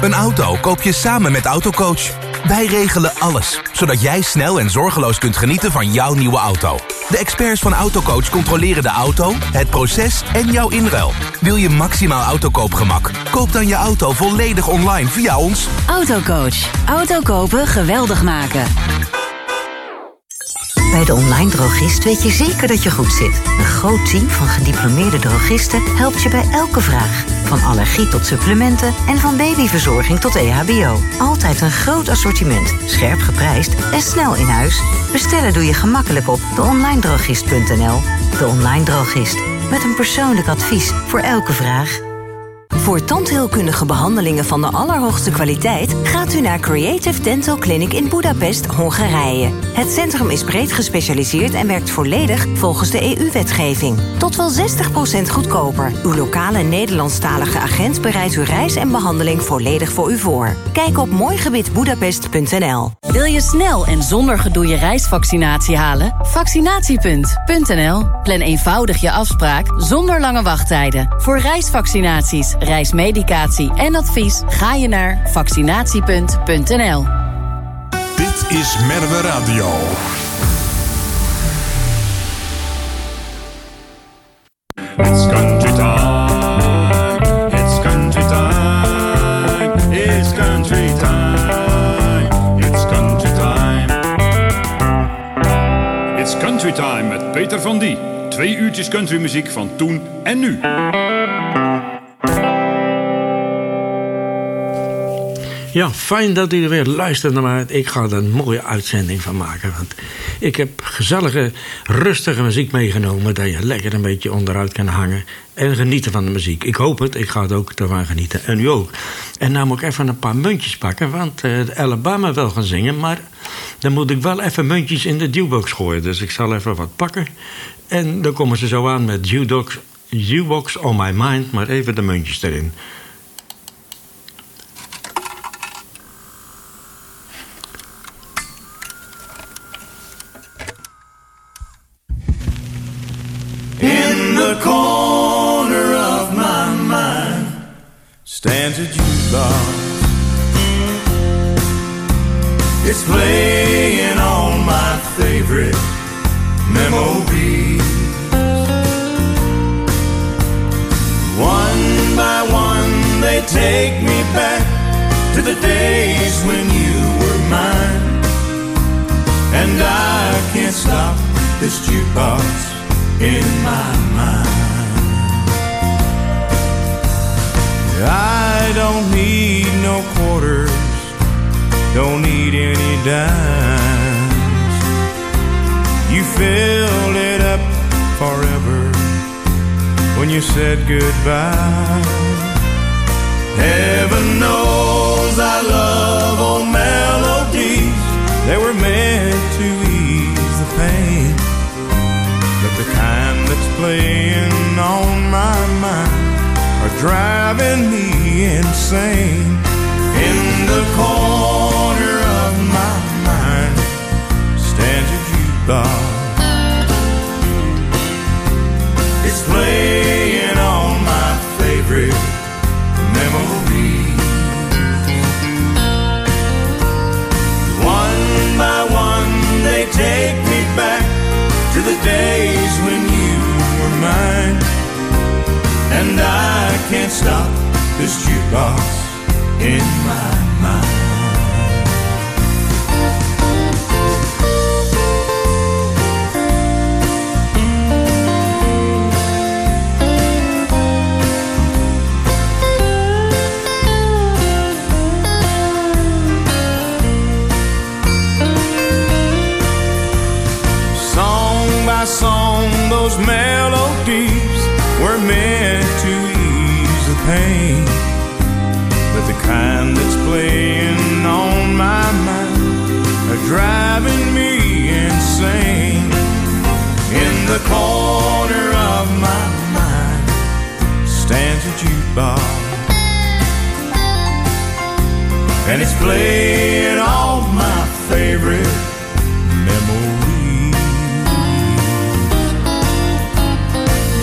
Een auto koop je samen met Autocoach. Wij regelen alles, zodat jij snel en zorgeloos kunt genieten van jouw nieuwe auto. De experts van Autocoach controleren de auto, het proces en jouw inruil. Wil je maximaal autokoopgemak? Koop dan je auto volledig online via ons. Autocoach. Auto kopen geweldig maken. Bij de online drogist weet je zeker dat je goed zit. Een groot team van gediplomeerde drogisten helpt je bij elke vraag. Van allergie tot supplementen en van babyverzorging tot EHBO. Altijd een groot assortiment, scherp geprijsd en snel in huis. Bestellen doe je gemakkelijk op deonlinedrogist.nl. De Online Drogist. Met een persoonlijk advies voor elke vraag. Voor tandheelkundige behandelingen van de allerhoogste kwaliteit gaat u naar Creative Dental Clinic in Budapest, Hongarije. Het centrum is breed gespecialiseerd en werkt volledig volgens de EU-wetgeving. Tot wel 60% goedkoper. Uw lokale Nederlandstalige agent bereidt uw reis en behandeling volledig voor u voor. Kijk op mooigebiedbudapest.nl. Wil je snel en zonder gedoe je reisvaccinatie halen? Vaccinatiepunt.nl. Plan eenvoudig je afspraak zonder lange wachttijden. Voor reisvaccinaties, reismedicatie en advies ga je naar vaccinatiepunt.nl. Dit is Merwe Radio. It's country time. It's country time. It's country time. It's country time. It's country time met Peter van Die. 2 uurtjes countrymuziek van toen en nu. Ja, fijn dat u er weer luistert naar mij. Ik ga er een mooie uitzending van maken. Want ik heb gezellige, rustige muziek meegenomen. Dat je lekker een beetje onderuit kan hangen. En genieten van de muziek. Ik hoop het. Ik ga het ook ervan genieten. En u ook. En nou moet ik even een paar muntjes pakken. Want Alabama wil gaan zingen. Maar dan moet ik wel even muntjes in de jukebox gooien. Dus ik zal even wat pakken. En dan komen ze zo aan met jukebox on my mind. Maar even de muntjes erin. In the corner of my mind stands a jukebox. It's playing all my favorite memories. One by one they take me back to the days when you were mine. And I can't stop this jukebox in my mind. I don't need no quarters, don't need any dimes. You filled it up forever when you said goodbye. Heaven knows I love old melodies. They were meant to ease the pain. But the kind that's playing on my mind are driving me insane. In the corner of my mind stands a jukebox. It's playing all my favorite memories. One by one they take me back to the days when you were mine. And I can't stop this jukebox in my mind. Song, those melodies were meant to ease the pain. But the kind that's playing on my mind are driving me insane. In the corner of my mind stands a jukebox. And it's playing all my favorite memories.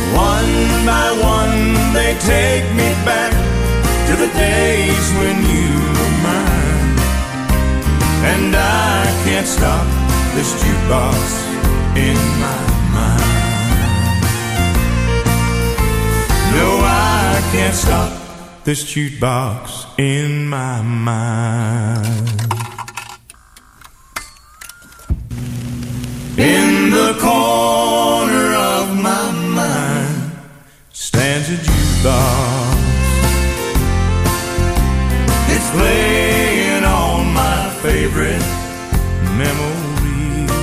One by one they take me back to the days when you this jukebox in my mind. No, I can't stop this jukebox in my mind. In the corner of my mind stands a jukebox. It's playing all my favorite memories.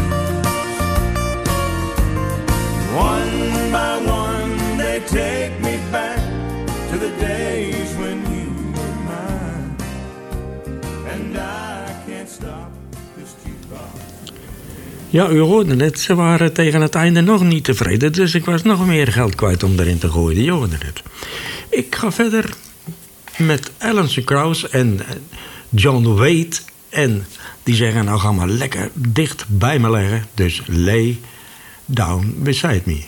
One by one they take me back to the days when you were mine. And I can't stop this jukebox. Ja, u hoorde het. Ze waren tegen het einde nog niet tevreden. Dus ik was nog meer geld kwijt om erin te gooien. Je hoorde het. Ik ga verder met Alison Krauss en John Waite. En die zeggen, nou ga maar lekker dicht bij me leggen. Dus lay down beside me.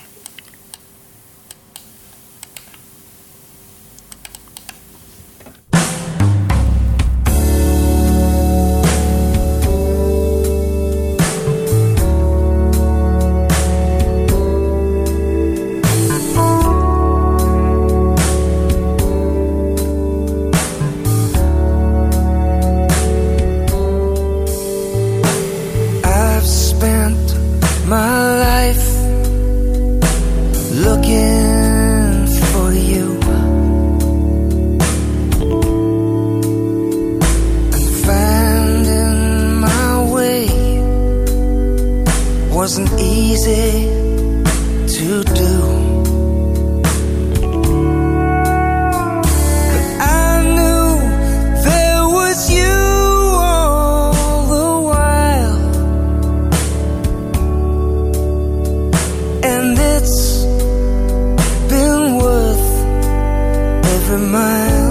Wasn't easy to do, but I knew there was you all the while, and it's been worth every mile.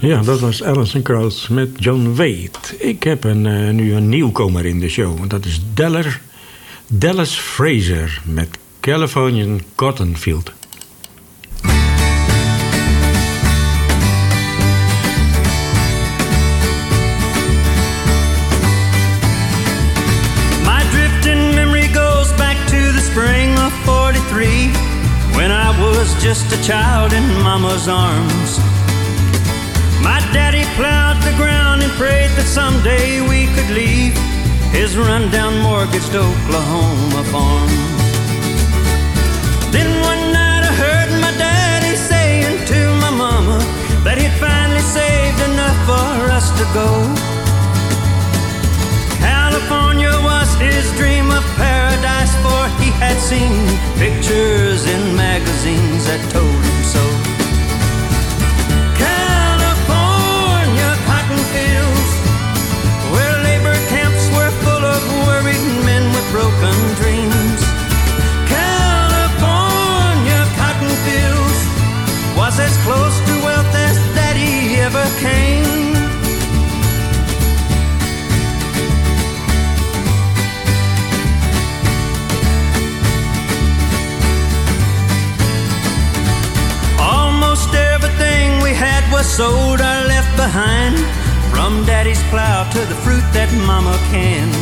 Ja, dat was Alison Krauss met John Waite. Ik heb nu een nieuwkomer in de show. En dat is Dallas Fraser met Californian Cotton Field. My drifting memory goes back to the spring of 43, when I was just a child in Mama's arms. My daddy plowed the ground and prayed that someday we could leave his run-down mortgaged Oklahoma farm. Then one night I heard my daddy saying to my mama that he'd finally saved enough for us to go. California was his dream of paradise, for he had seen pictures in magazines that told him so. Broken dreams. California cotton fields was as close to wealth as Daddy ever came. Almost everything we had was sold or left behind, from Daddy's plow to the fruit that Mama canned.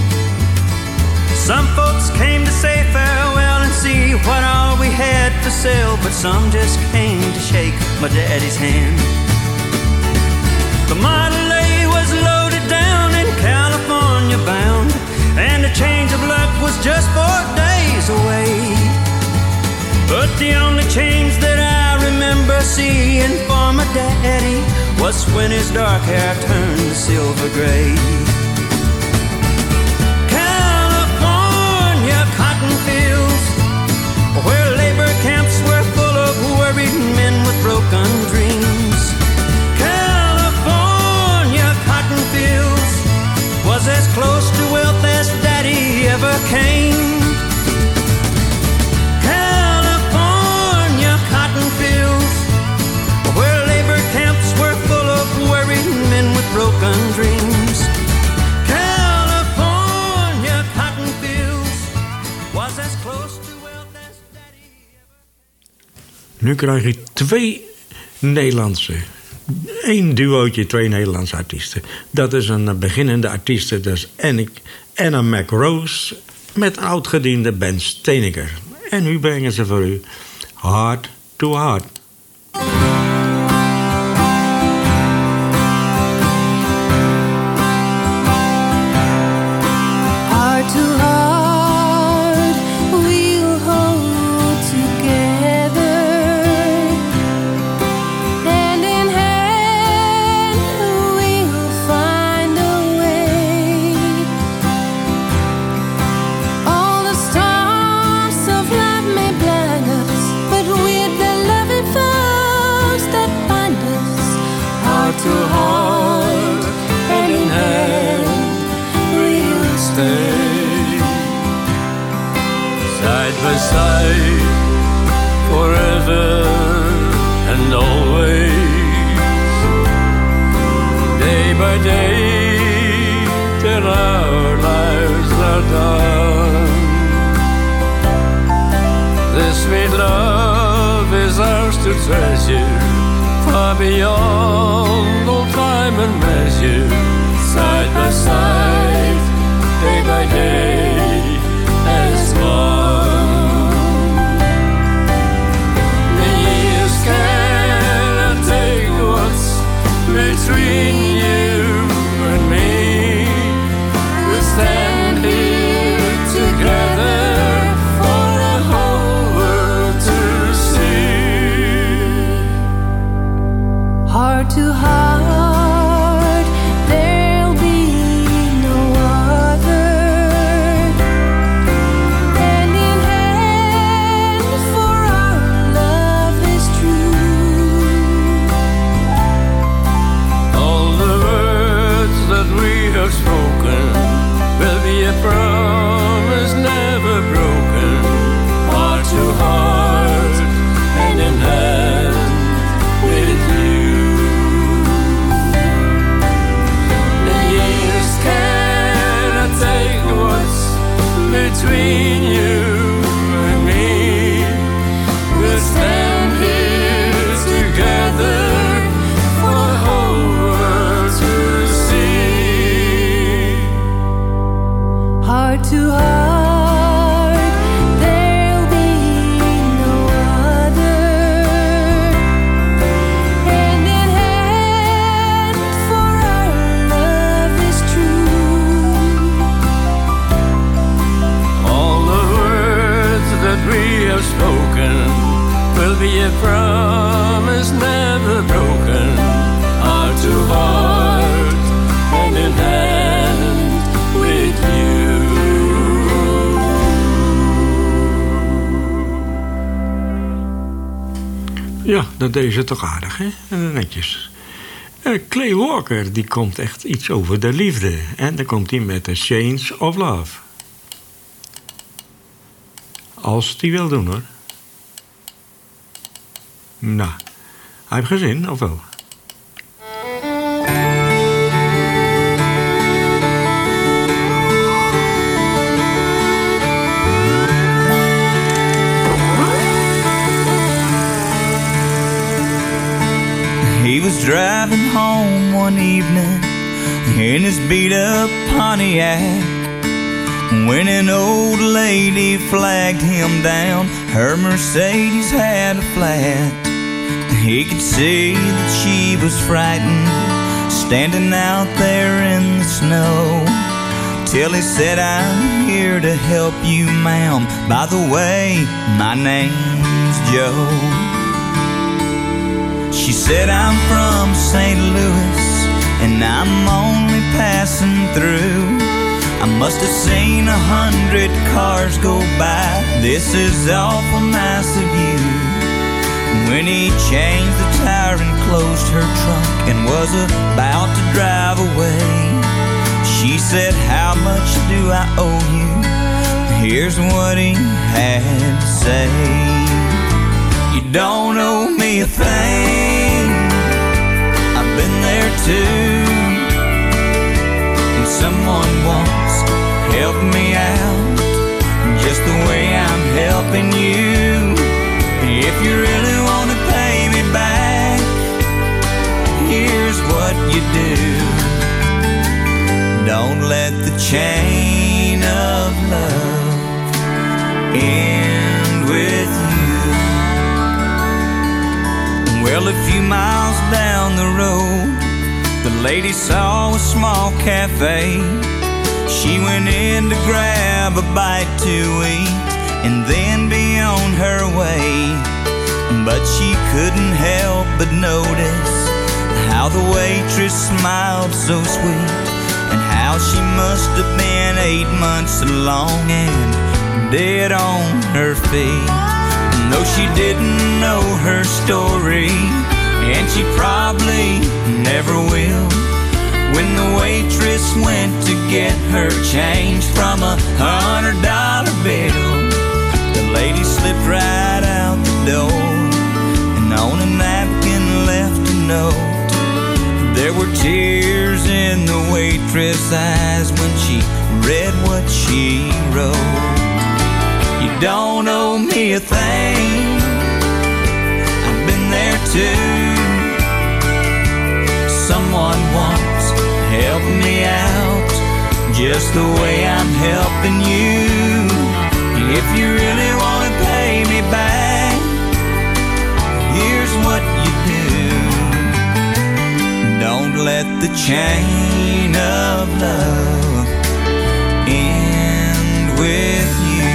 Some folks came to say farewell and see what all we had for sale, but some just came to shake my daddy's hand. The Model A was loaded down in California bound, and a change of luck was just 4 days away. But the only change that I remember seeing for my daddy was when his dark hair turned silver gray. Fields where labor camps were full of worried men with broken dreams. California cotton fields was as close to wealth as Daddy ever came. California cotton fields where labor camps were full of worried men with broken dreams. Nu krijg je 2 Nederlandse. 1 duootje, 2 Nederlandse artiesten. Dat is een beginnende artiest. Dat is Anna McRose met oudgediende Ben Steeneker. En nu brengen ze voor u Heart to Heart. Side forever and always, day by day till our lives are done. This sweet love is ours to treasure, far beyond all time and measure. Side by side, day by day, as one. Between you and me, we'll stand here together for the whole world to see. Heart to heart, there'll be no other. between you and me. We'll stand here together for the whole world to see. Heart to heart, there'll be no other. Hand in hand, for our love is true. All the words that we have spoken will be a promise never broken. Heart to heart, hand in hand with you. Ja, dat deed ze toch aardig, hè? Netjes. Clay Walker, die komt echt iets over de liefde. En dan komt hij met The Chains of Love. Als die wil doen, hoor. Nou, hij heeft geen zin, of wel? He was driving home one evening in his beat-up Pontiac when an old lady flagged him down. Her Mercedes had a flat. He could see that she was frightened, standing out there in the snow, till he said, "I'm here to help you, ma'am. By the way, my name's Joe." She said, "I'm from St. Louis, and I'm only passing through. I must have seen 100 cars go by. This is awful nice of you." When he changed the tire and closed her trunk and was about to drive away, she said, "How much do I owe you?" Here's what he had to say. "You don't owe me a thing. I've been there too. And someone once helped me out just the way I'm helping you. If you really want to pay me back, here's what you do. Don't let the chain of love end with you." Well, a few miles down the road, the lady saw a small cafe. She went in to grab a bite to eat and then be on her way. But she couldn't help but notice how the waitress smiled so sweet, and how she must have been 8 months along and dead on her feet. And though she didn't know her story, and she probably never will, when the waitress went to get her change from $100 bill, the lady slipped right out the door and on a napkin left a note. There were tears in the waitress' eyes when she read what she wrote. "You don't owe me a thing. I've been there too. Someone once helped me out just the way I'm helping you. If you really want to pay me back, here's what you do. Don't let the chain of love end with you."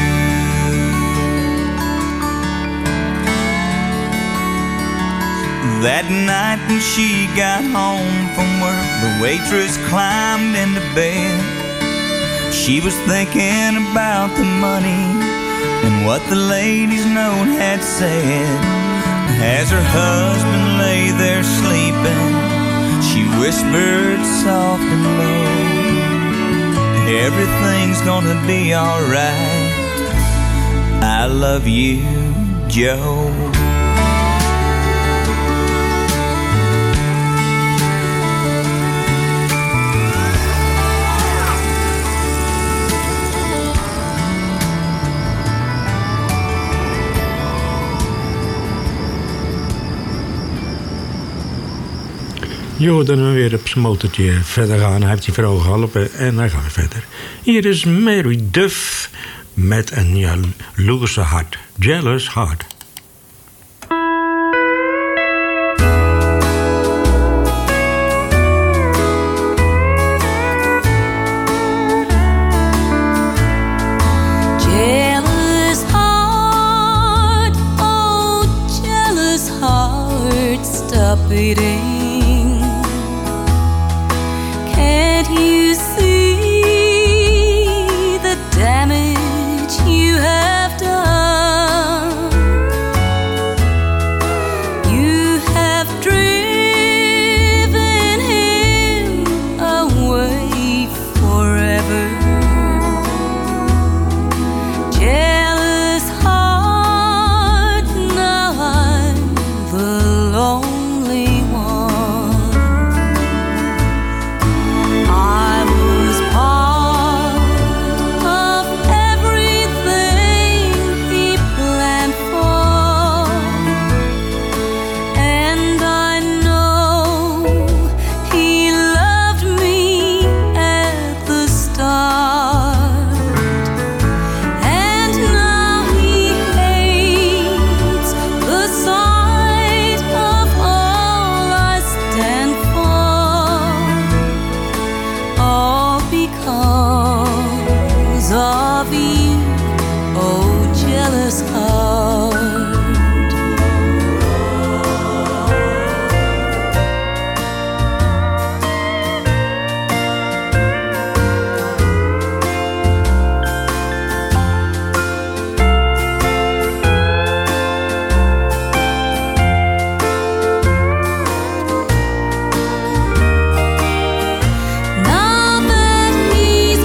That night when she got home from work, the waitress climbed into bed. She was thinking about the money and what the lady's note had said. As her husband lay there sleeping, she whispered soft and low, "Everything's gonna be alright. I love you, Joe." Je hoort hem weer op zijn motortje verder gaan. Hij heeft die vrouw geholpen en hij gaat verder. Hier is Mary Duff met een jaloerse hart. Jealous Heart. Jealous heart, oh jealous heart, stop beating. Can't you see the damage you have done? You have driven him away forever. Jealous heart, now I'm the lonely one. I was part of everything he planned for, and I know he loved me at the start, and now he hates the sight of all I stand for, all because of you, oh jealous heart. Now that he's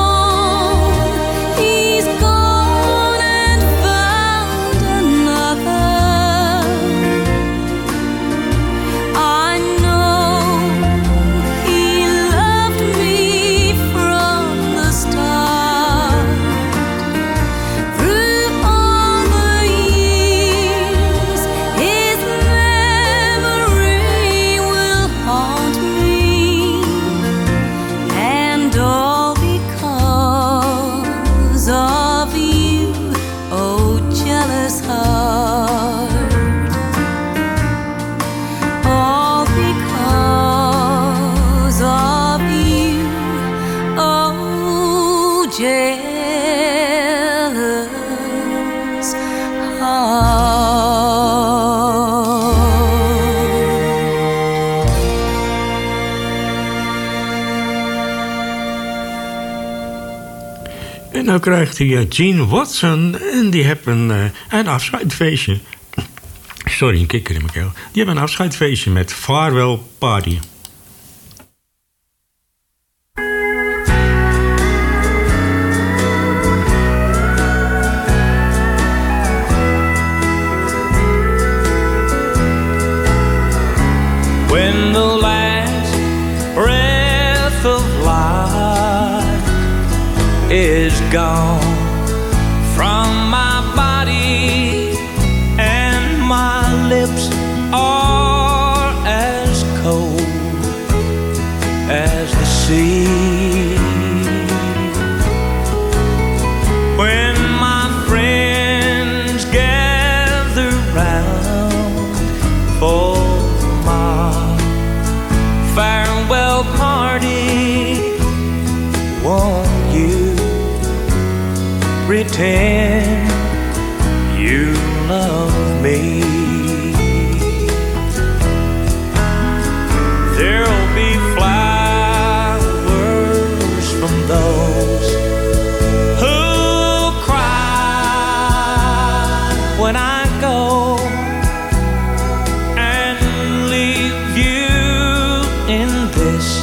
gone and found another. I know he loved me from the start. Through all the years, his memory will haunt me, and all because of you, oh jealous heart. All because of you, oh jealous heart. En nou krijgt hij Gene Watson en die hebben een afscheidfeestje. Sorry, een kikker in mijn keel. Die hebben een afscheidfeestje met Farewell Party. When the last breath of life is gone from my body and my lips are as cold as the sea. When my friends gather round for my farewell party, won't you pretend you love me? There'll be flowers from those who cry when I go and leave you in this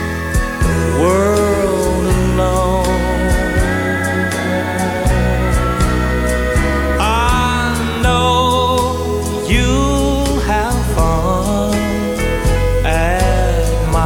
world alone. I know you'll have fun at my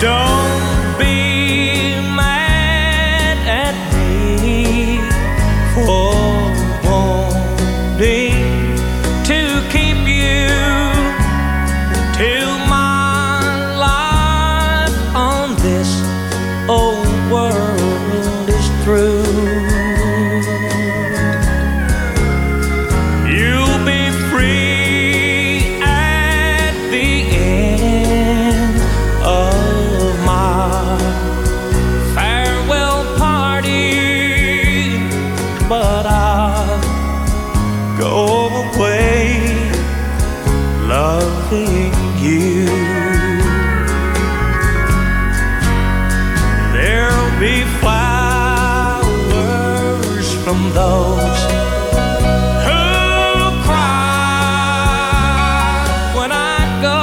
Don't be mad at me for wanting to keep you till my life on this old world is through. You'll be free at the end of my farewell party, but I'll go away loving you. There'll be flowers from those who cry when I go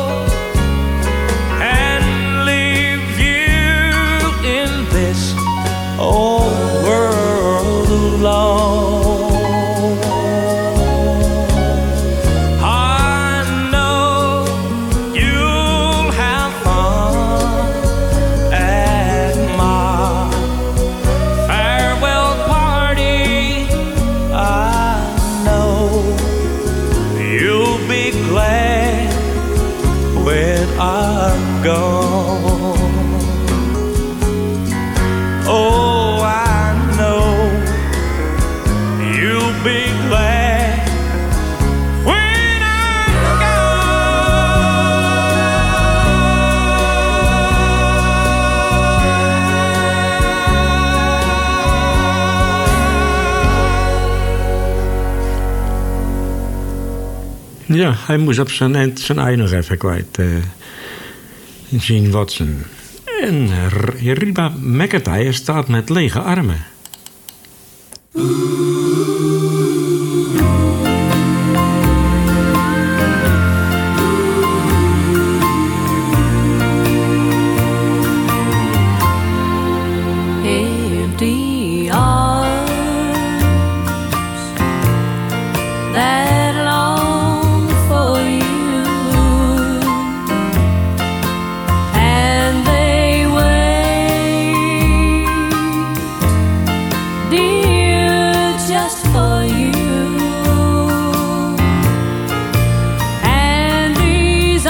and leave you in this old world alone. I know you'll have fun at my farewell party. I know you'll be glad when I'm gone. Oh, I know you'll be glad when I'm Ja, hij moest op zijn eind zijn ei nog even kwijt. Gene Watson. En Reba McEntire staat met lege armen. Empty arms that long for you, and they wait, dear, just for you. And these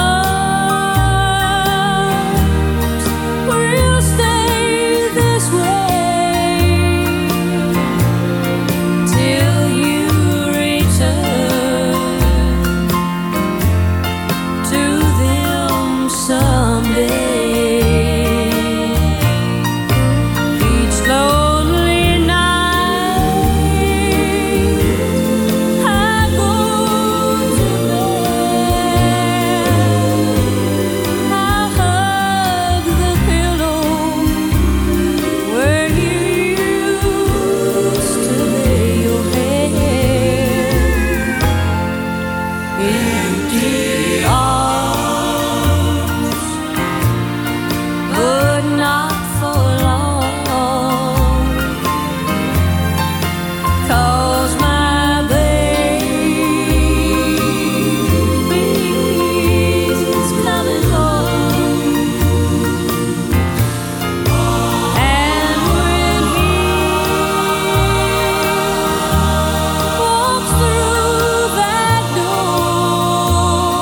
arms will stay this way till you return to them someday. Each lonely night I go to bed, I hug the pillow where you used to lay your head. Empty arms, but not for long, 'cause my baby's coming home. And when he walks through that door,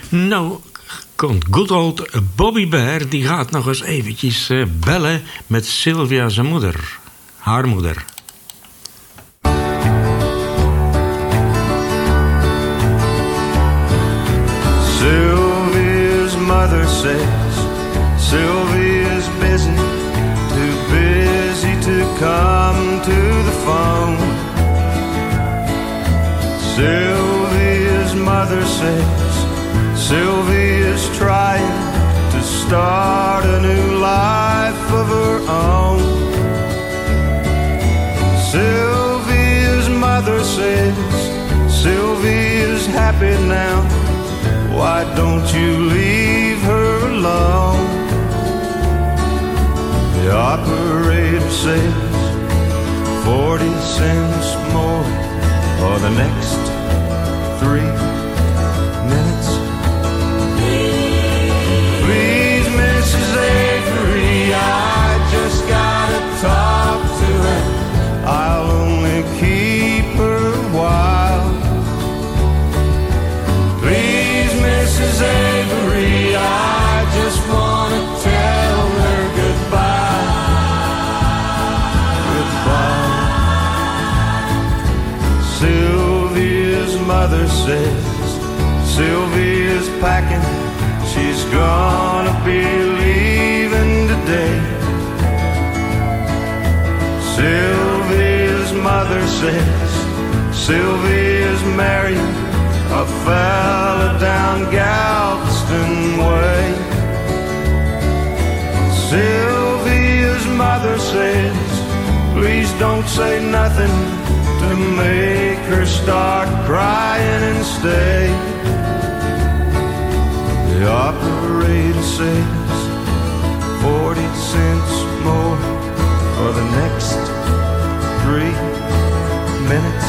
Nou komt good old Bobby Bear, die gaat nog eens eventjes bellen met Sylvia zijn moeder. Haar moeder. Sylvia's mother says Sylvia's busy, too busy to come to the phone. Sylvia's mother says Sylvia's trying to start a new life of her own. Sylvia's mother says Sylvia's happy now. Why don't you leave her alone? The operator says 40 cents more for the next 3 minutes. Please, Mrs. Avery, I just gotta talk to her. I'll only keep her a while. Please, Mrs. Avery, I just wanna tell her goodbye. Goodbye. Sylvia's mother says Sylvia's packing, she's gonna be leaving today. Sylvia's mother says Sylvia's marrying a fella down Galveston way. Sylvia's mother says please don't say nothing to make her start crying and stay. The operator says 40 cents more for the next 3 minutes.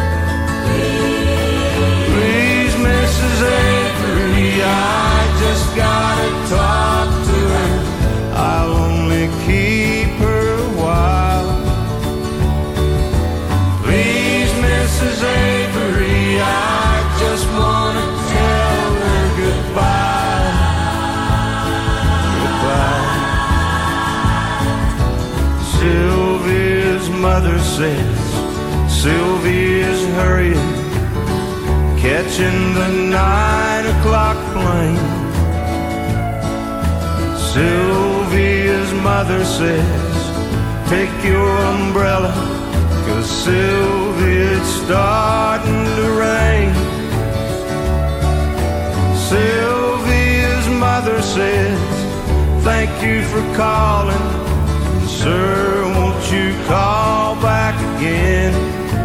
Please, Mrs. Avery, I just gotta talk to her. I'll only keep her a while. Please, Mrs. Avery, I just wanna tell her goodbye. Goodbye. Sylvia's mother says Sylvia's hurrying, catching the 9 o'clock plane. Sylvia's mother says take your umbrella, 'cause Sylvia, it's starting to rain. Sylvia's mother says thank you for calling, sir, won't you call back again?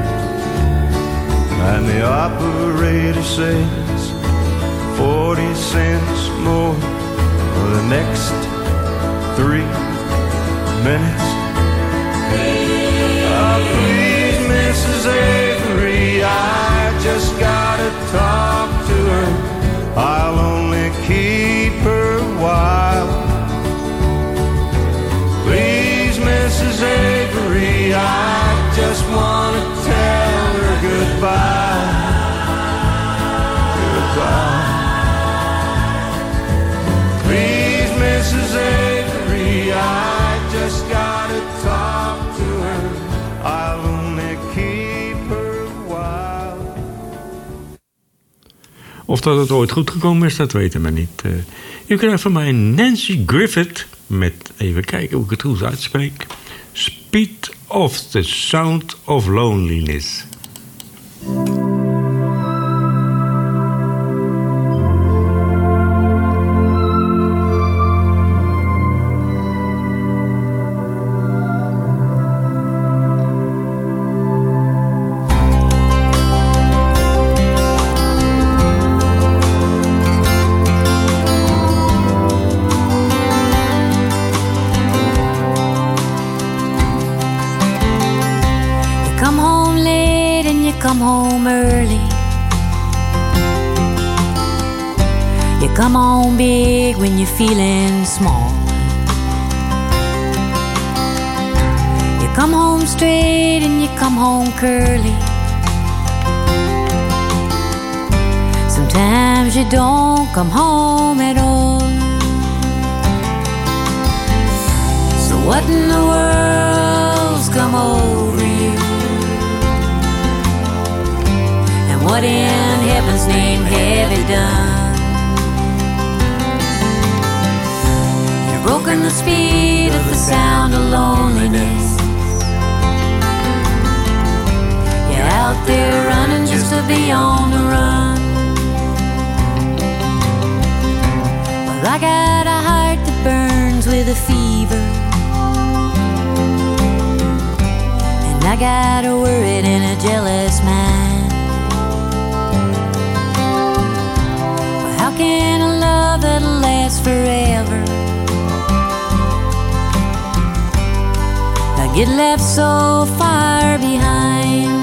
And the operator says 40 cents more for the next 3 minutes. Please, Mrs. Avery, I just gotta talk to her. I'll only keep her a while. Please, Mrs. Avery, I just wanna tell her goodbye. Goodbye. Please, Mrs. Avery, I just gotta talk to her. I'll only keep her a while. Of dat het ooit goed gekomen is, dat weten we niet. U krijgt van mij Nancy Griffith met, even kijken hoe ik het goed uitspreek, Speed of the Sound of Loneliness. Come home early. You come home big when you're feeling small. You come home straight and you come home curly. Sometimes Sometimes you don't come home at all. So what in the world's come over you? And what in heaven's name have you done? You've broken the speed of the sound of loneliness. You're out there running just to be on the run. Well, I got a heart that burns with a fever, and I got a worried and a jealous mind. Well, how can a love that'll last forever get left so far behind?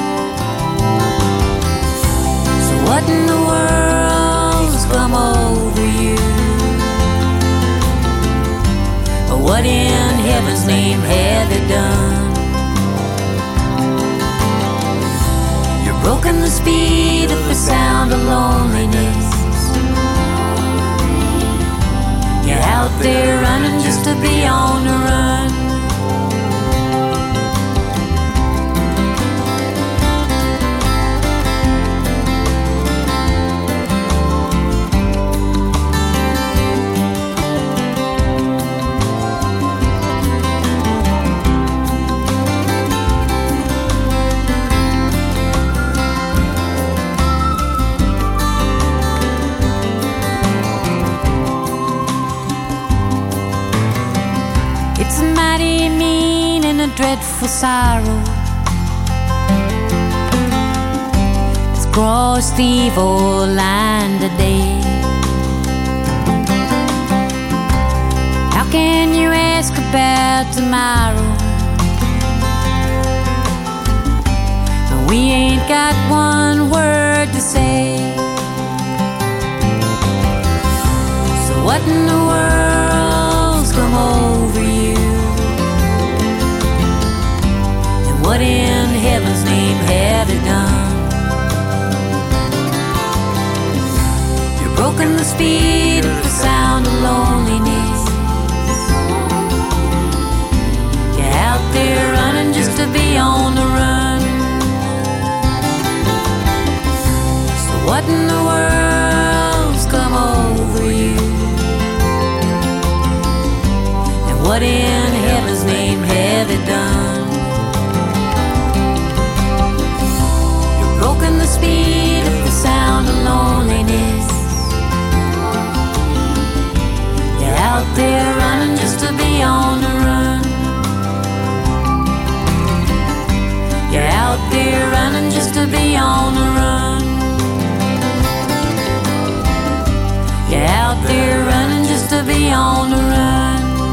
So what in the world's come over you? What in heaven's name have you done? You've broken the speed of the sound of loneliness. You're out there running just to be on the run. Dreadful sorrow has crossed the evil line today. How can you ask about tomorrow? We ain't got one word to say. So what in the world's come over you? What in heaven's name have you done? You've broken the speed of the sound of loneliness. You're out there running just to be on the run. So what in the world's come over you? And what in heaven's name have you done? Broken the speed of the sound of loneliness. You're out there running just to be on the run. You're out there running just to be on the run. You're out there running just to be on the run.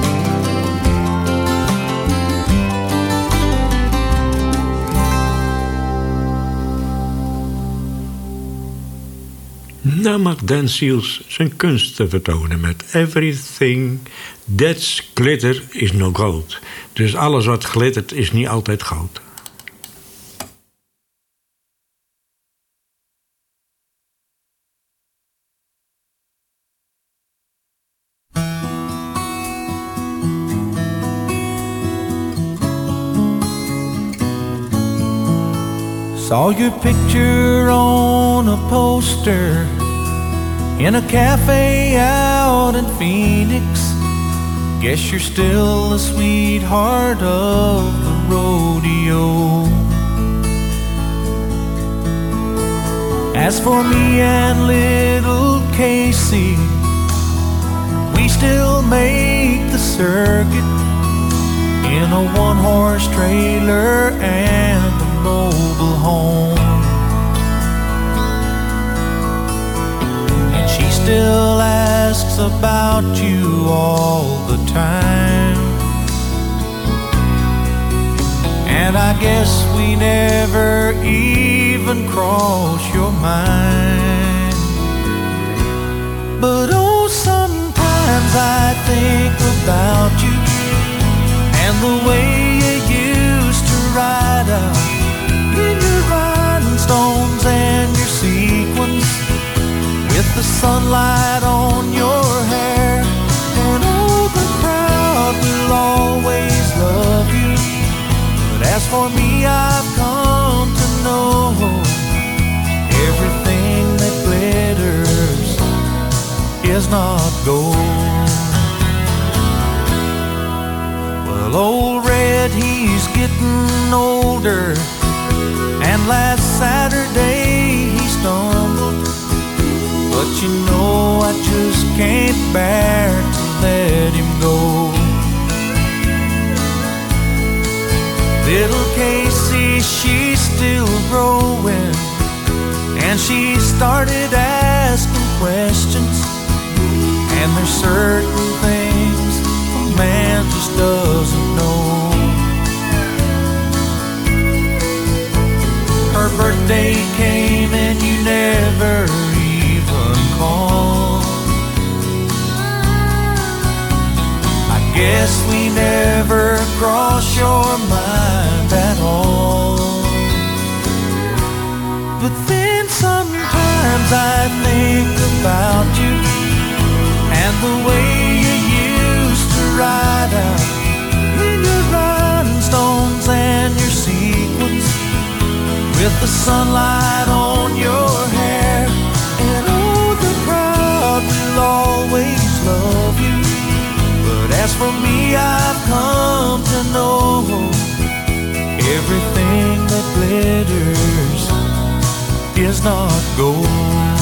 Nou mag Dan Seals zijn kunsten vertonen met Everything That's Glitter is No Gold. Dus alles wat glittert is niet altijd goud. Saw your picture on a poster in a cafe out in Phoenix. Guess you're still the sweetheart of the rodeo. As for me and little Casey, we still make the circuit in a one-horse trailer and a mobile home. And she still asks about you all the time. And I guess we never even cross your mind. But oh, sometimes I think about you and the way you used to ride out in your rhinestones and your sequins, with is not gold. Well, old Red, he's getting older, and last Saturday he stumbled. But you know I just can't bear to let him go. Little Casey, she's still growing, and she started asking questions. And there's certain things a man just doesn't know. Her birthday came and you never even called. I guess we never crossed your mind at all. But then sometimes I think about you and the way you used to ride out in your rhinestones and your sequins, with the sunlight on your hair. And oh, the crowd will always love you. But as for me, I've come to know everything that glitters is not gold.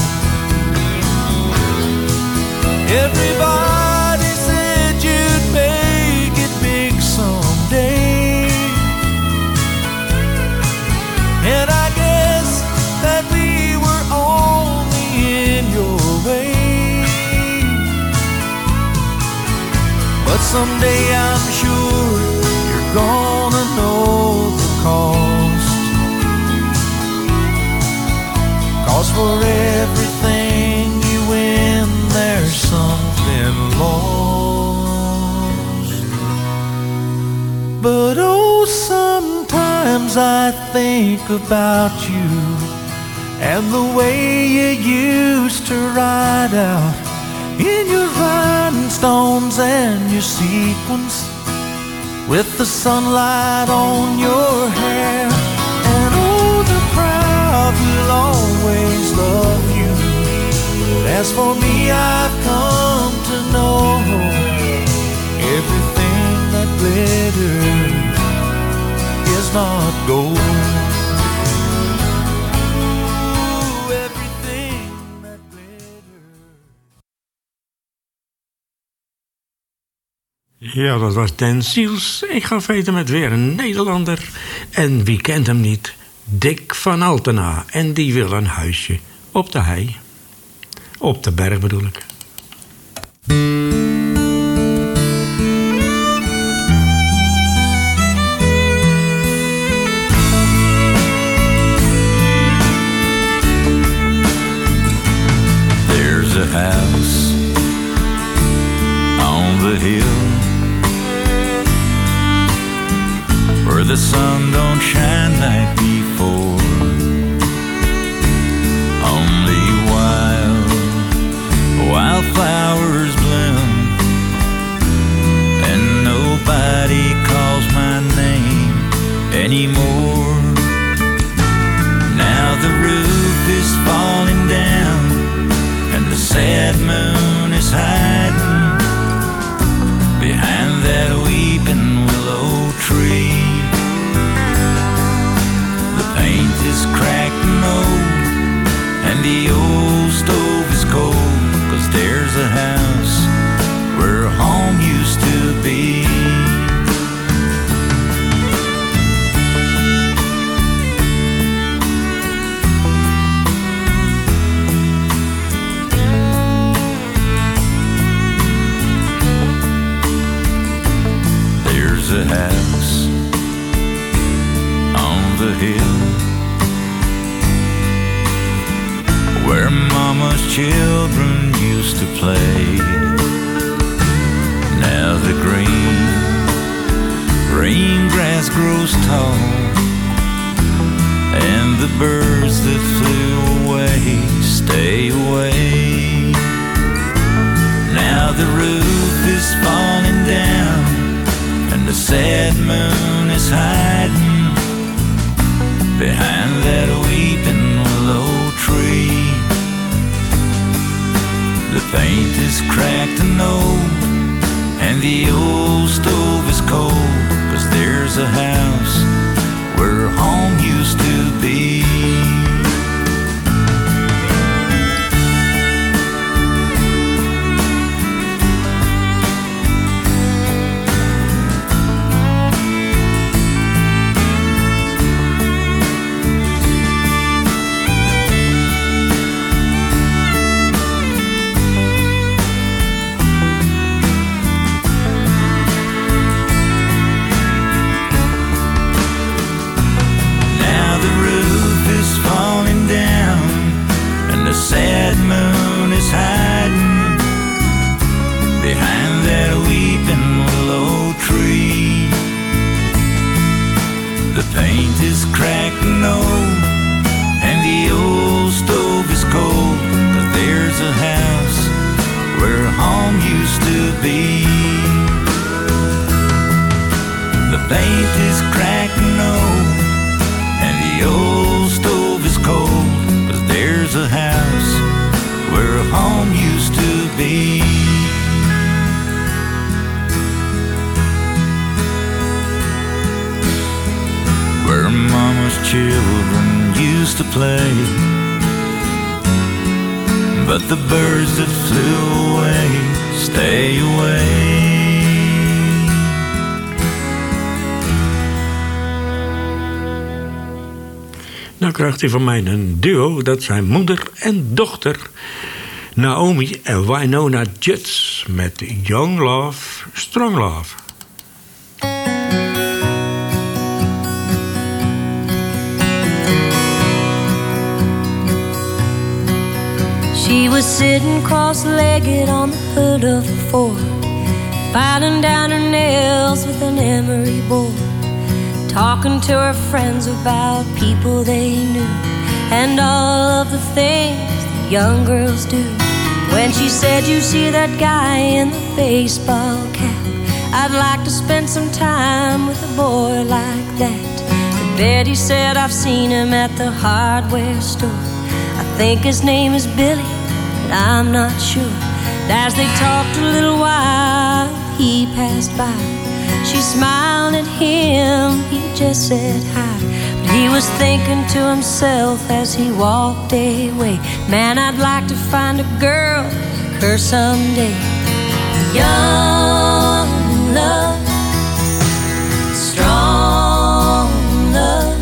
Everybody said you'd make it big someday, and I guess that we were only in your way. But someday I'm sure you're gonna know the cost. 'Cause for everything you win, there's something lost. But oh, sometimes I think about you and the way you used to ride out in your rhinestones and your sequins, with the sunlight on your hair. And oh, the crowd will always love you. But as for me, I've come to know everything that glitters is not gold. Ja, dat was Dan Seals. Ik ga verder met weer een Nederlander. En wie kent hem niet? Dick van Altena. En die wil een huisje op de hei. Op de berg bedoel ik. There's a house on the hill where the sun don't shine like before. Only wildflowers bloom, and nobody calls my name anymore. Now the roof is falling down, and the sad moon is hiding behind that weeping willow tree. The paint is cracked and old, and the old stove is cold, 'cause there's a house where home used to be. There's a house on the hill where mama's children used to play. Now the green grass grows tall, and the birds that flew away stay away. Now the roof is falling down, and the sad moon is hiding behind that weeping willow tree. The paint is cracked and old, and the old stove is cold, 'cause there's a house where home used to be. Sad moon is hiding behind that weeping willow tree. The paint is cracked and old, and the old stove is cold, 'cause there's a house where home used to be. The paint is cracked and old, and the old stove is cold, 'cause there's a house where home used to be. Where mama's children used to play, but the birds that flew away stay away. Nou krijgt hij van mij een duo, dat zijn moeder en dochter. Naomi en Wynonna Judd met Young Love, Strong Love. She was sitting cross-legged on the hood of a Ford, filing down her nails with an emery board, talking to her friends about people they knew and all of the things that young girls do. When she said, "You see that guy in the baseball cap? I'd like to spend some time with a boy like that." And Betty said, "I've seen him at the hardware store. I think his name is Billy, but I'm not sure." And as they talked a little while, he passed by. She smiled at him, he just said hi. But he was thinking to himself as he walked away, "Man, I'd like to find a girl like her someday." Young love, strong love,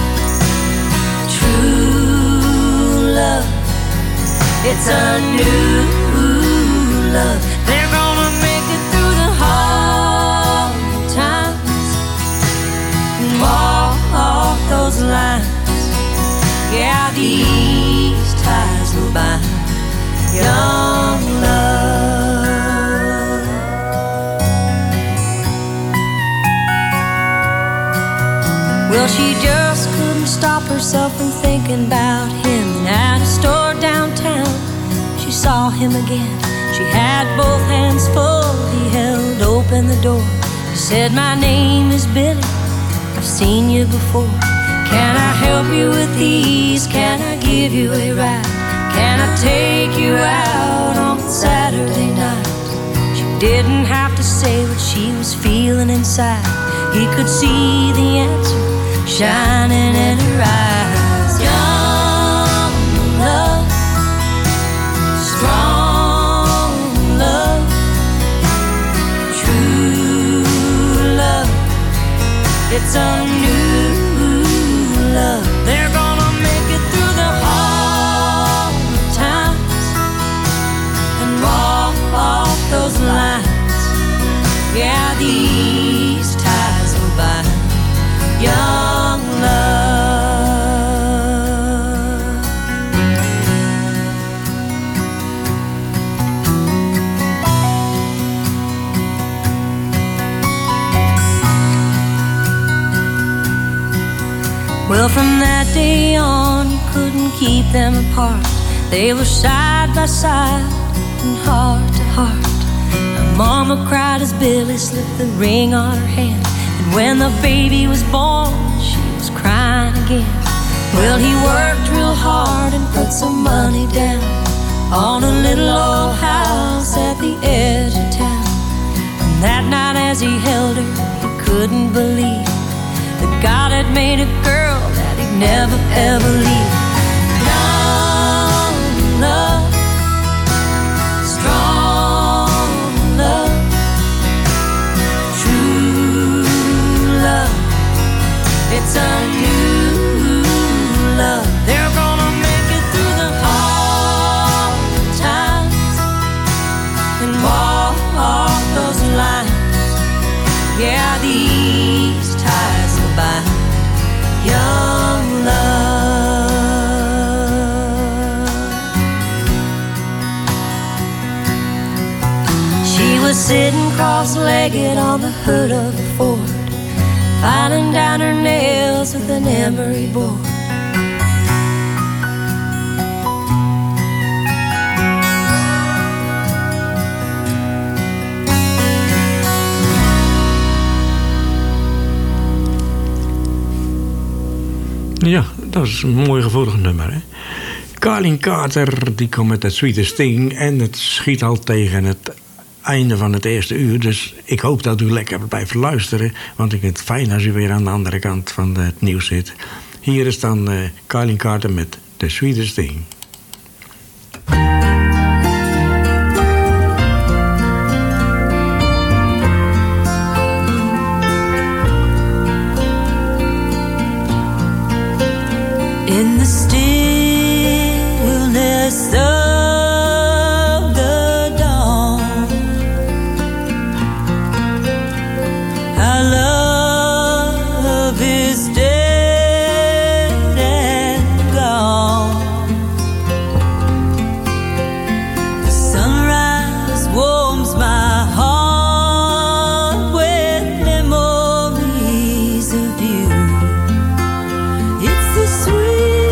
true love, it's a new love. They're gonna make it through the hard times and walk those lines. Yeah, these ties will bind. Young love. Well, she just couldn't stop herself from thinking about him. And at a store downtown, she saw him again. She had both hands full, he held open the door. He said, "My name is Billy, I've seen you before. Can I help you with these? Can I give you a ride? Can I take you out on Saturday night?" She didn't have to say what she was feeling inside. He could see the answer shining in her eyes. Young love, strong love, true love, it's a new love. They're gonna make it through the hard times and walk those lines. Yeah, these ties will bind. Young love. Well, from that day on, you couldn't keep them apart. They were side by side and heart to heart. Her mama cried as Billy slipped the ring on her hand. And when the baby was born, she was crying again. Well, he worked real hard and put some money down on a little old house older, he couldn't believe that God had made a girl that he'd never ever leave. Young love, strong love, true love, it's a new love. They're gonna make it through the hard times and walk those lines. Yeah, these ties will bind young love. She was sitting cross-legged on the hood of the Ford, filing down her nails with an emery board. Ja, dat is een mooi gevoelig nummer, hè. Carlin Carter, die komt met het Sweetest Thing en het schiet al tegen het einde van het eerste uur. Dus ik hoop dat u lekker blijft luisteren, want ik vind het fijn als u weer aan de andere kant van het nieuws zit. Hier is dan Carlin Carter met The Sweetest Thing. In the stillness of the dawn, our love is dead and gone. The sunrise warms my heart with memories of you. It's the sweet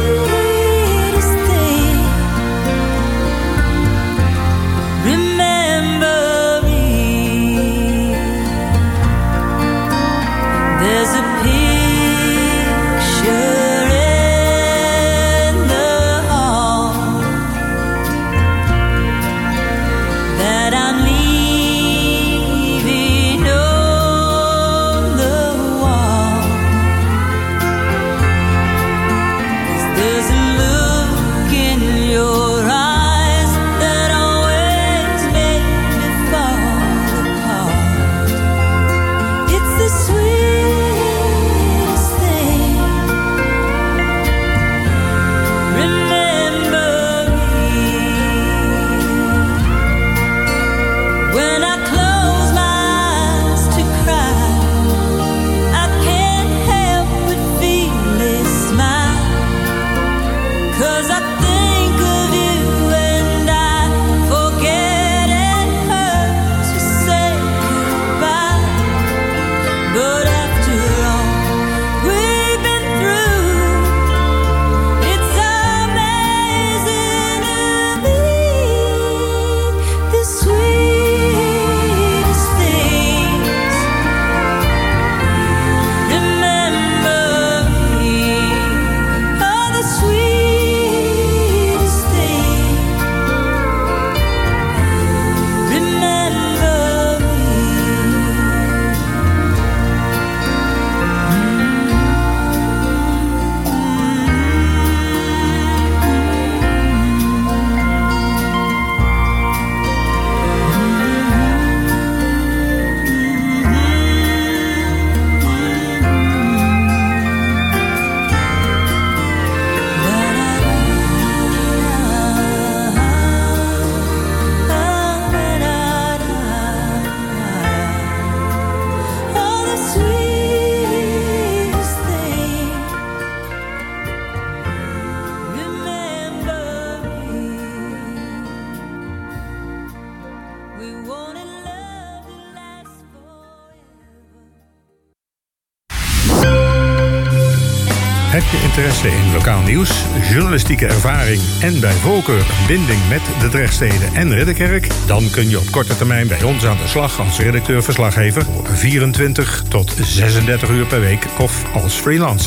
Heb je interesse in lokaal nieuws, journalistieke ervaring en bij voorkeur een binding met de Drechtsteden en Ridderkerk? Dan kun je op korte termijn bij ons aan de slag als redacteur-verslaggever voor 24 tot 36 uur per week of als freelancer.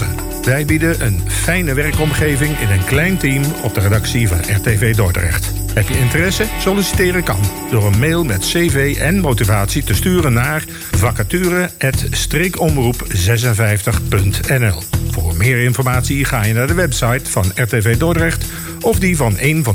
Wij bieden een fijne werkomgeving in een klein team op de redactie van RTV Dordrecht. Heb je interesse? Solliciteren kan door een mail met cv en motivatie te sturen naar vacature@streekomroep56.nl. Voor meer informatie ga je naar de website van RTV Dordrecht of die van een van